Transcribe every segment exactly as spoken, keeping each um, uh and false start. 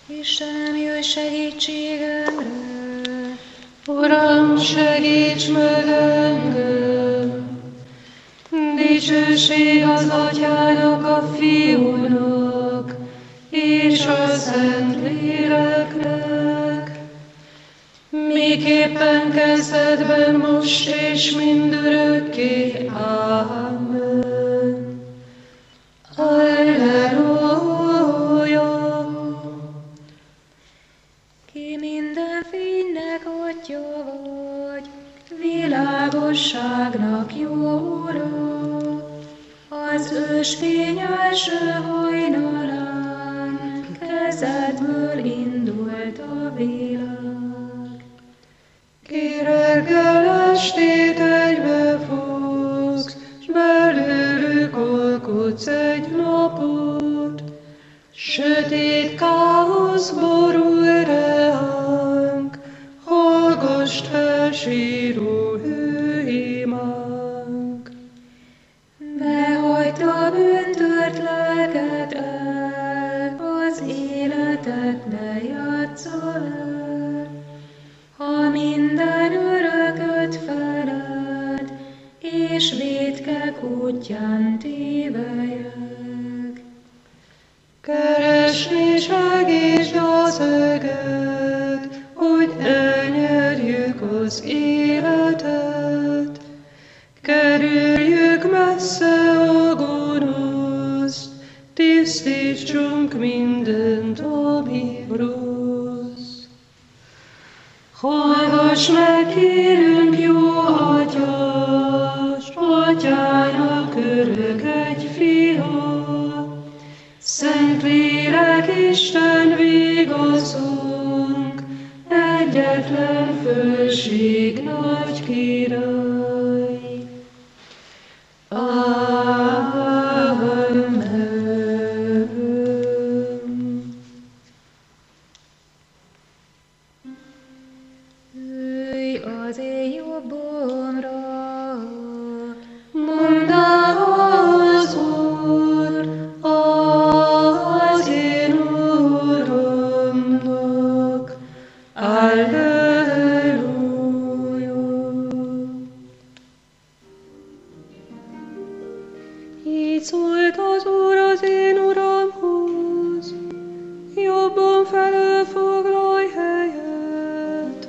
Istenem, jöjj segítségemre! Uram, segíts meg engem! Dicsőség az Atyának, a Fiúnak, és a Szentléleknek, miképpen kezdetben, most és mindörökké. Amen. Alleluja! Ki minden fénynek atya vagy, világosságnak jó Ura, az ősfény első hajnalán kezedből indult a világ. Ki reggel estét egybefogsz, s belőlük alkotsz egy napot, sötét káosz borul ránk, hallgassd fel síró hőimánk. Behagyd a bűntört lelket el, az életet ne játssza el, ha minden örököt feled, és vétkek útján tévelyek. Keresni segítsd az eget, hogy elnyerjük az életet. Kerüljük messze a gonoszt, tisztítsunk mindent, ami rossz. Hallgass meg, kérünk, jó Atya, s Atyának örök egy fia. Szentlélek, Isten vigaszunk, egyetlen fölség, nagy király. Amen. Ülj az én jobbomra, Mondd el az Úr, az én Uramnak. Alleluja. Így szólt az Úr az én Uramhoz, jobban felől foglalj helyet.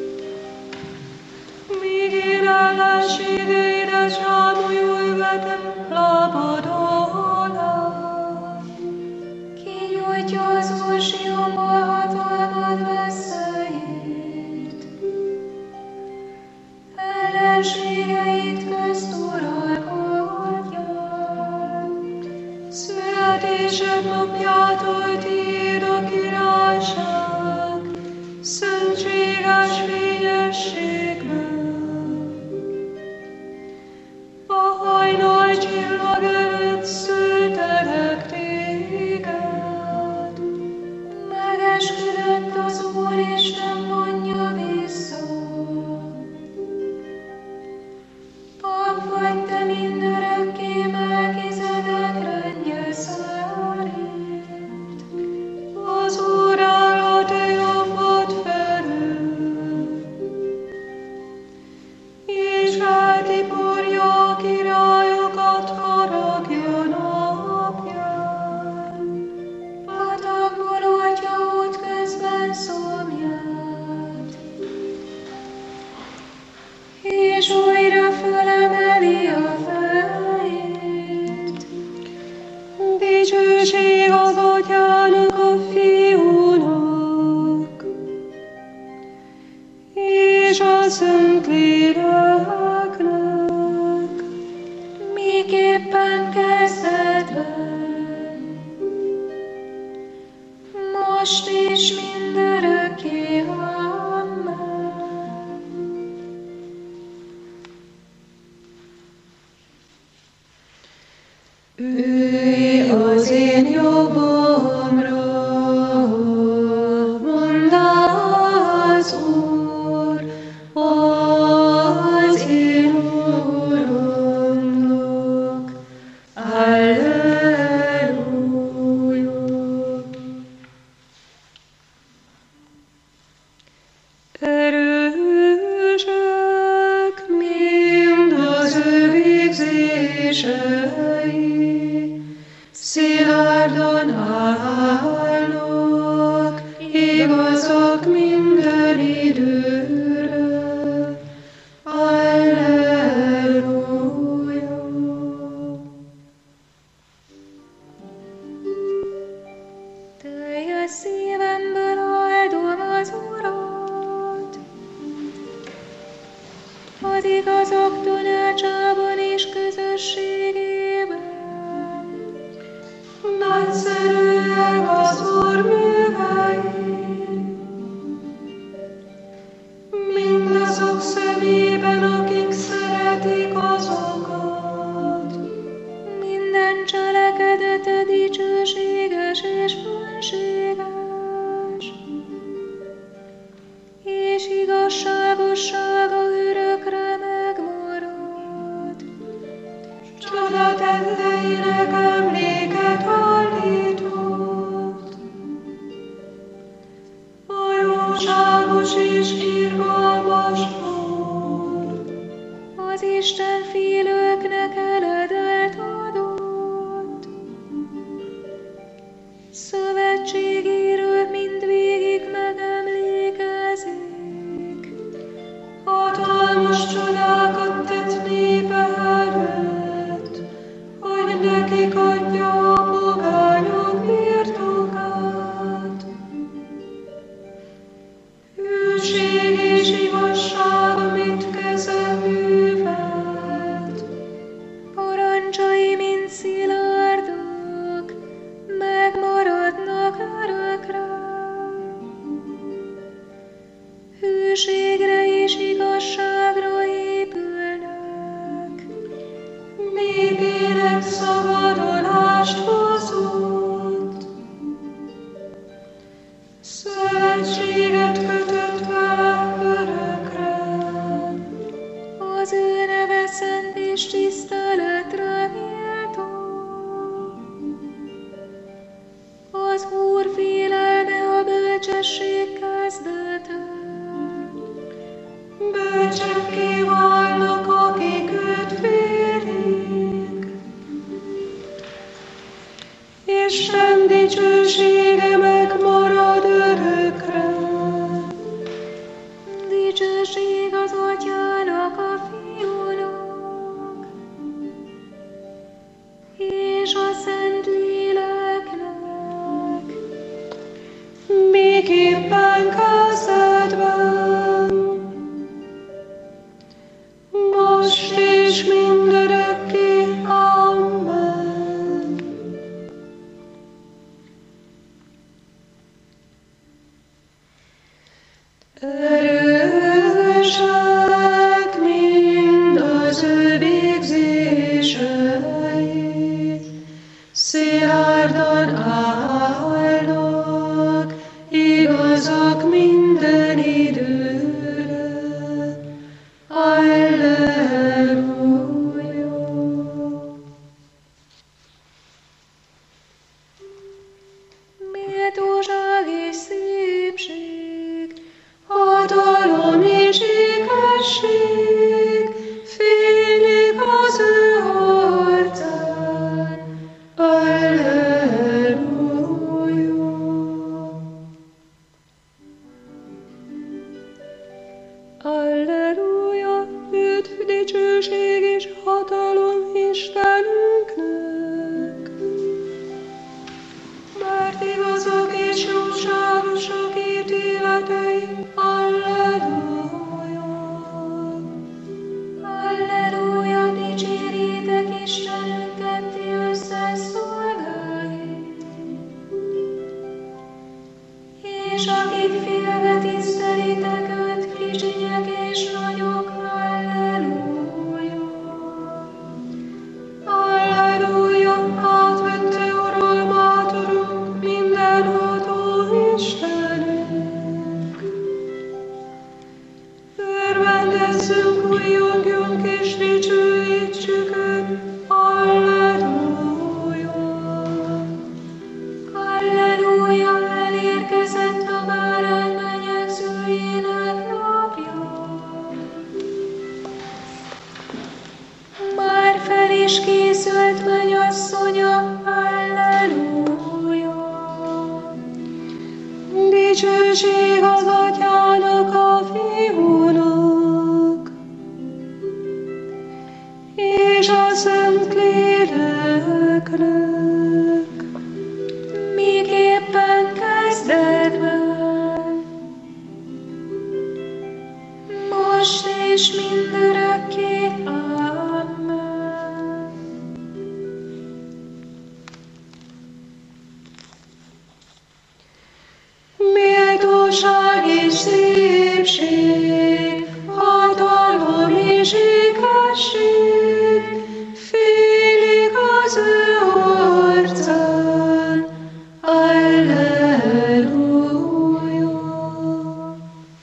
Míg én ellenségeidre zsámolyul vetem lábad alá. kinyújtja az Úr Sionból hatalmad veszélyét. Ellenségeit közt uralkodja. Születésed napjától tiéd a királyság, szentséges fényességben. A hajnal csillag előtt szültelek téged. Megesküdött az Úristen, mondja vissza. Pap vagy te mindörökké, Melchizedek rendje szerint. Az Úr áll a te jobbad felől, és feltiporja a királyokat haragja napján. Patakból oldja útközben szomját, és újra fölemeli a fejét. Dicsőség az Atyának, a Fiúnak, és a Szentléleknek, Miképpen kezdetben, most és mindörökké. Amen. Ülj az én jobbomra, mondd az Úr, az én Uramnak. Alleluja. szívemből áldom az Urat. Az igazak tanácsában és közösségében. Nagyszerűek az Úr művei, mindazok szemében, akik szeretik azokat. Minden cselekedete dicsőséges és fönséges, és igazságossága örökre megmarad. Csodatetteinek emléket állított, a jóságos és irgalmas volt. Az Isten félőknek eledelt adott. Szövetségéről mindvégig megemlékezik. Hatalmas csodákat tett népe előtt, hogy nekik adja a pogányok birtokát. Hűség és igazság, amit keze művelt. Parancsai, mint szilárdak, megmaradnak örökre. Hűségre és igazságra épülnek. Népének szabadulást hozott. Szövetséget kötött vele örökre. Az ő neve szent és tiszteletre méltó. Az Úr félelme a bölcsesség kezdete. Bölcsekké válnak, akik őt félik. Isten dicsősége megmarad örökre. Dicsőség az Atyának, a Fiúnak, és a Szent Léleknek. Miképpen kezdetben, most és mindörökké. Amen. Erősek mind az ő végzései, szilárdan állnak, igazak minden időre. Alleluja. Méltóság és szépség, Hatalom és ékesség fénylik az ő arcán. Alleluja. Alleluja, üdv, dicsőség és hatalom Istenünknek. Mert igazak és jóságosak ítéletei. Alleluja. Alleluja, dicséritek Istenünket, ti összes szolgái. És akik félve tisztelitek őt, kicsinyek és nagyok, alleluja. Alleluja, átvette uralmát, Urunk, mindenható Istenünk. Örvendezzünk, újjongjunk és dicsőítsük őt. Alleluja. Alleluja, elérkezett a bárány menyegzőjének napja. Már fel is készült mennyasszonya, alleluja. Dicsőség az Atyának, a Fiúnak, és a Szent Léleknek. Miképpen kezd jóság és szépség, hatalom és ékesség, félig az ő arcán. Alleluja.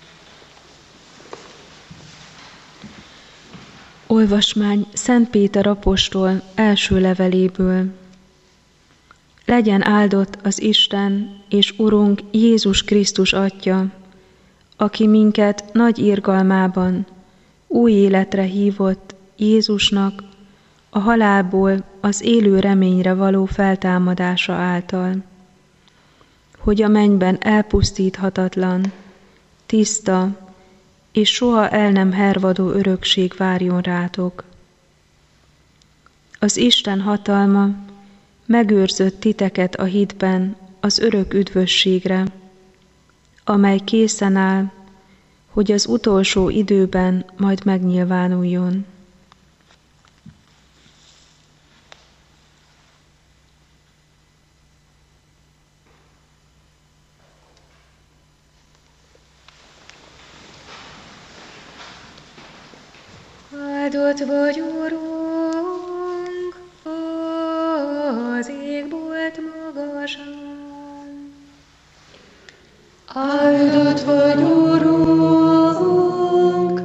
Olvasmány Szent Péter apostol első leveléből. Legyen áldott az Isten és Urunk Jézus Krisztus Atya, aki minket nagy irgalmában új életre hívott Jézusnak a halálból az élő reményre való feltámadása által, hogy a mennyben elpusztíthatatlan, tiszta és soha el nem hervadó örökség várjon rátok. Az Isten hatalma megőrzött titeket a hitben az örök üdvösségre, amely készen áll, hogy az utolsó időben majd megnyilvánuljon. Áldott vagy, Urunk, az égbolt magasán. Áldott vagy, Urunk,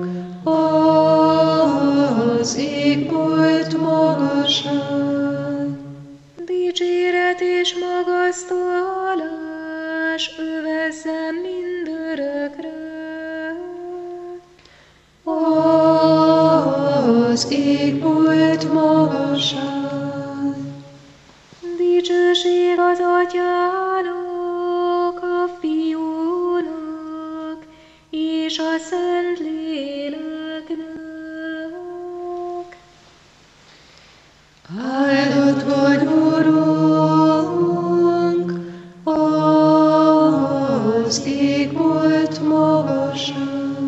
az égbolt magasán. Dicséret és magasztalás övezzem mindörökre. Az égbolt magasán. Dicsőség az Atyának, a Fiúnak és a Szentléleknek. Áldott vagy, Urunk, az égbolt magasán.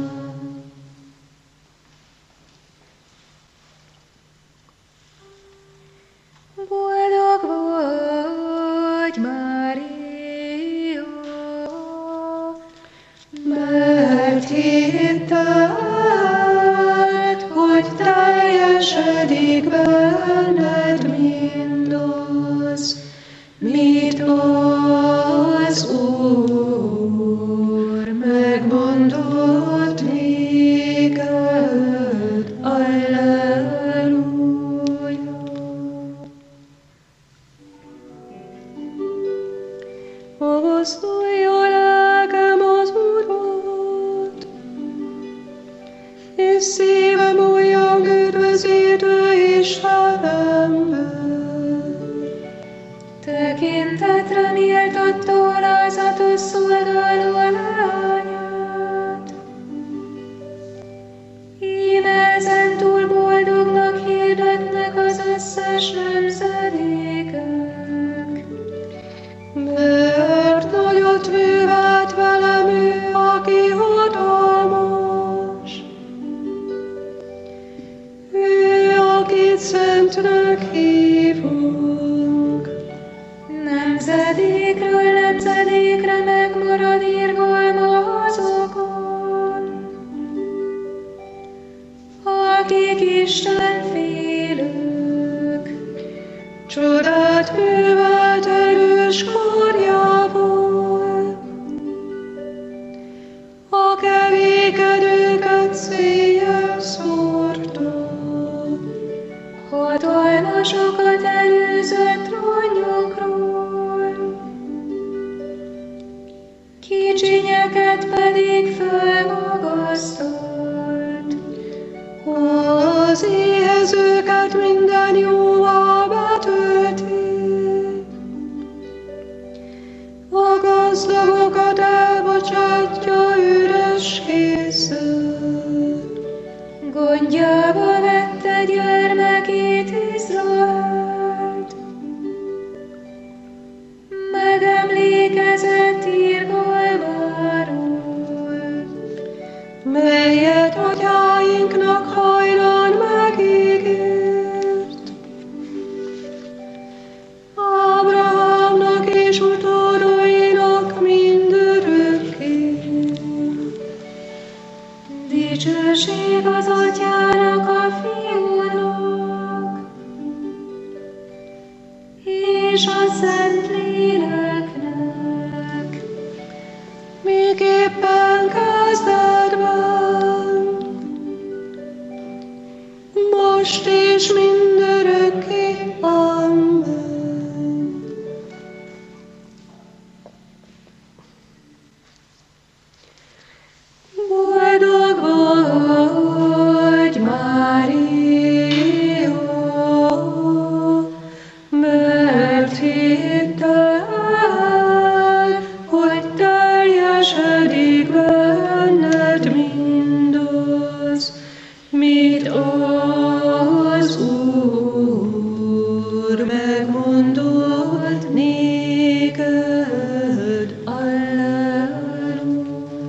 Boldog vagy, Mária, mert hitted, hogy teljesedik benned mindaz, mit az Úr megmondott néked. Alleluja. Magasztalja lelkem az Urat, és szívem olyan üdvözítő Istenemben. tekintetre méltatta alázatos szolgáló lányát. Íme ezentúl boldognak hirdetnek az összes nemzedékek. Mert nagyot művelt velem ő, aki hatalmas. Ő, akit szentnek hívunk. Nemzedékről nemzedékre megmarad irgalma azokon, akik Isten félők. Csodát művelt erős karjával, a kevékedőket széjjel szórta. Hatalmasokat előzött ronnyokról, kicsinyeket pedig fölmagasztalt. Az éhezőket minden jóval betölti, a gazdagokat elbocsátja üres kézzel. Gondjába vette gyermekét Izraelt, megemlékezett irgalmáról, melyet atyáinknak hajnal megígért. Ábrahámnak és utódainak mindörökké, miképpen kezdetben, most és mindörökké. Amen. Boldog vagy, Mária, mert hittel, hogy teljesedik benned mindaz, mit az Úr megmondott néked. Alleluja.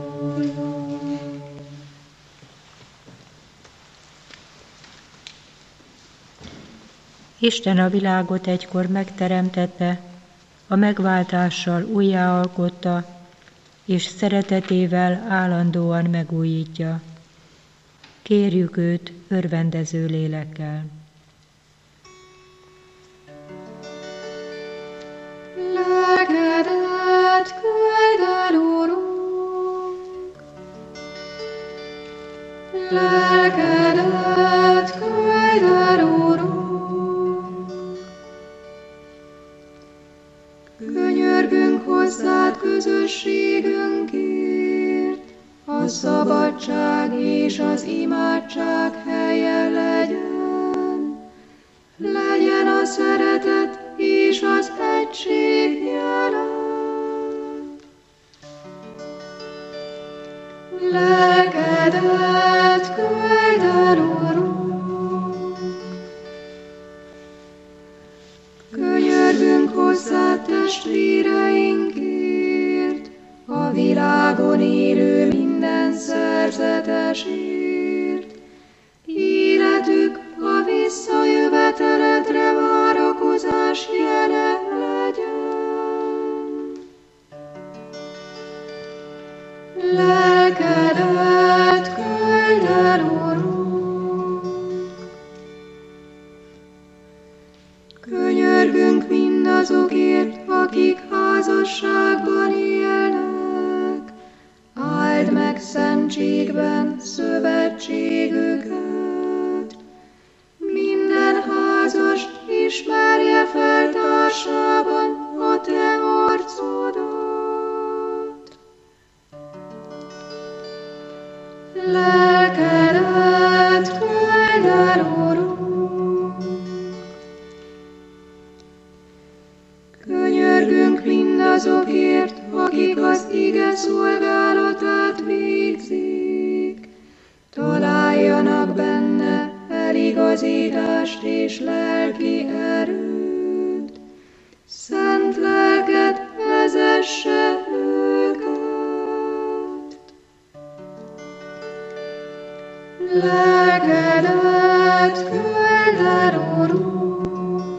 Isten a világot egykor megteremtette, a megváltással újjáalkotta, és szeretetével állandóan megújítja. Kérjük őt örvendező lélekkel. Lelkedet küld el, Urunk, lelkedet küld el, Urunk. Könyörgünk hozzád közösségünkért, a szabadság és az imádság helye legyen. Legyen a szeretet és az egység jelen. Lelkedet küld el, Urunk, könyörgünk hozzád testvéreinkért, a világon élő minden szerzetesért. Életük a visszajöveteledre várakozás jele legyen. Lelkedet küld el, Urunk, könyörgünk mindazokért, akik házasságban élnek. Áld meg szentségben szövetségüket. Minden házast ismerje fel társában a te arcodat. Lelkedet küld el, Urunk, könyörgünk mindazokért, akik az ige szolgálatát végzik. Találjanak benne eligazítást és lelki erőt. Szent lelked vezesse őket. Lelkedet küld el, Urunk,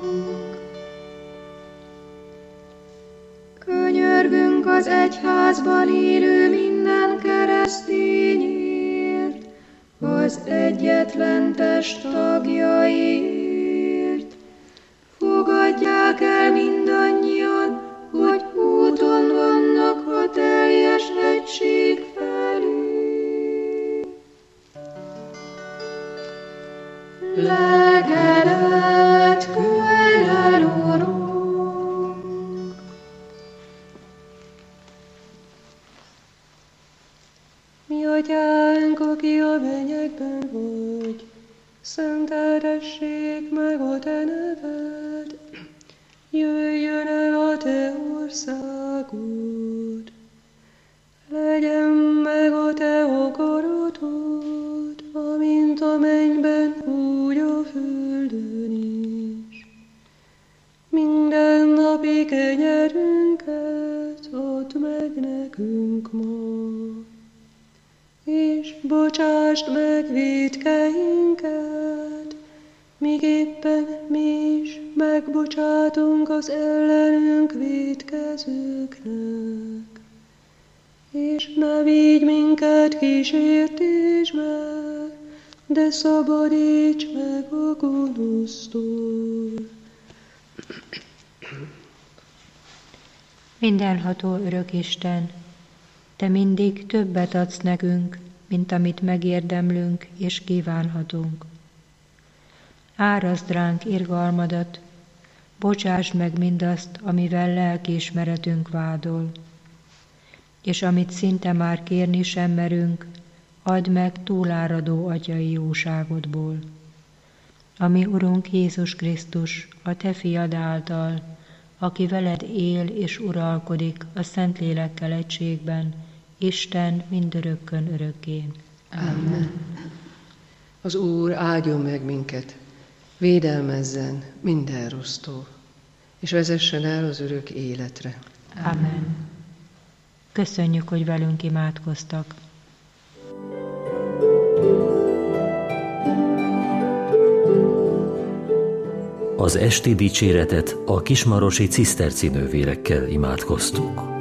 könyörgünk az egyházban élő minden keresztényért, az egyetlen test tagjaiért. Fogadják el mindannyian, hogy úton vannak a teljes egység felé. Lelkedet küld el, Urunk, mi atyánk, aki a mennyekben vagy, szenteltessék meg a te neved, jöjjön el a te országod, legyen meg a te akaratod, amint a mennyben, úgy a földön is. Minden napi kenyerünket add meg nekünk ma, és bocsásd meg vétkeinket, miképpen mi is megbocsátunk az ellenünk vétkezőknek. És ne vigy minket kísértésbe, de szabadíts meg a gonosztól. Mindenható örök Isten, Te mindig többet adsz nekünk, mint amit megérdemlünk és kívánhatunk. Árazd ránk irgalmadat, bocsásd meg mindazt, amivel lelkiismeretünk vádol, és amit szinte már kérni sem merünk, add meg túláradó atyai jóságodból. Ami Urunk Jézus Krisztus, a Te fiad által, aki veled él és uralkodik a Szentlélekkel egységben, Isten mindörökkön örökké. Amen. Az Úr áldjon meg minket, védelmezzen minden rossztól, és vezessen el az örök életre. Amen. Köszönjük, hogy velünk imádkoztak. Az esti dicséretet a kismarosi ciszterci nővérekkel imádkoztuk.